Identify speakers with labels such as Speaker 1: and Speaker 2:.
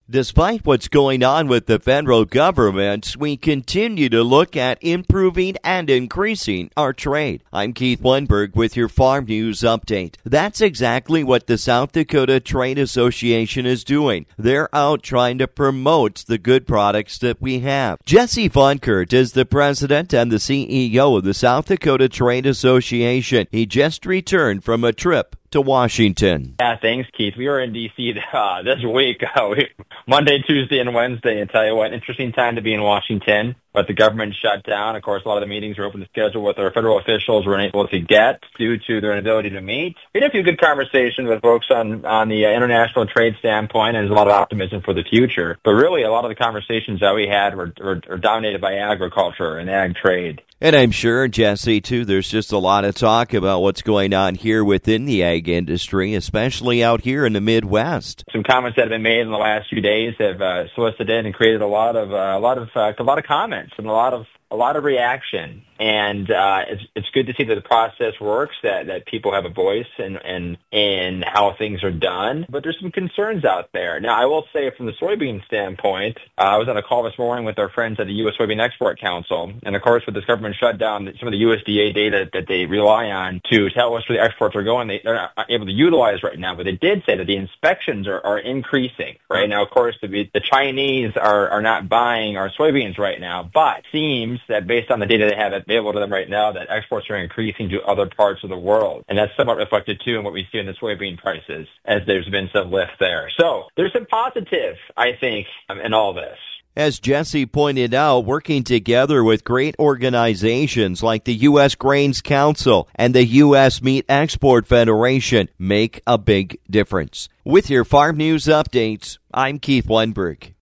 Speaker 1: Despite what's going on with the federal government, we continue to look at improving and increasing our trade. I'm Keith Lundberg with your Farm News Update. That's exactly what the South Dakota Trade Association is doing. They're out trying to promote the good products that we have. Jesse Funkert is the president and the CEO of the South Dakota Trade Association. He just returned from a trip to Washington.
Speaker 2: Yeah, thanks, Keith. We were in D.C. this week, Monday, Tuesday, and Wednesday. And tell you what, interesting time to be in Washington. But the government shut down. Of course, a lot of the meetings were open to schedule with our federal officials were unable to get due to their inability to meet. We had a few good conversations with folks on the international trade standpoint, and there's a lot of optimism for the future. But really, a lot of the conversations that we had were dominated by agriculture and ag trade.
Speaker 1: And I'm sure, Jesse, too, there's just a lot of talk about what's going on here within the ag industry, especially out here in the Midwest.
Speaker 2: Some comments that have been made in the last few days have solicited and created a lot of comments and a lot of reaction. And it's good to see that the process works, that people have a voice in how things are done. But there's some concerns out there. Now, I will say from the soybean standpoint, I was on a call this morning with our friends at the U.S. Soybean Export Council. And, of course, with this government shutdown, some of the USDA data that they rely on to tell us where the exports are going, they're not able to utilize right now. But they did say that the inspections are increasing. Right now, of course, the Chinese are not buying our soybeans right now. But it seems that based on the data they have available to them right now, that exports are increasing to other parts of the world. And that's somewhat reflected, too, in what we see in the soybean prices, as there's been some lift there. So there's some positive, I think, in all this.
Speaker 1: As Jesse pointed out, working together with great organizations like the U.S. Grains Council and the U.S. Meat Export Federation make a big difference. With your Farm News Updates, I'm Keith Lundberg.